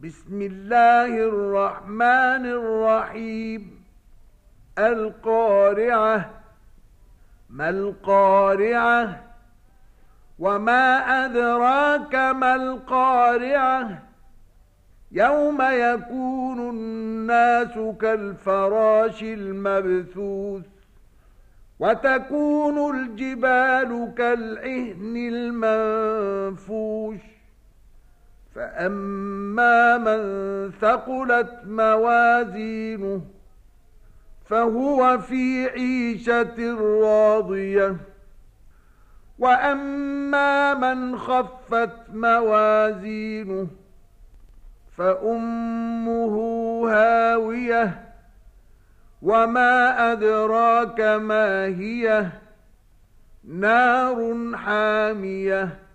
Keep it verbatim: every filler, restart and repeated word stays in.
بسم الله الرحمن الرحيم القارعة ما القارعة وما أدراك ما القارعة يوم يكون الناس كالفراش المبثوث وتكون الجبال كالعهن المنفوش فأما من ثقلت موازينه فهو في عيشة راضية وأما من خفت موازينه فأمه هاوية وما أدراك ما هي نار حامية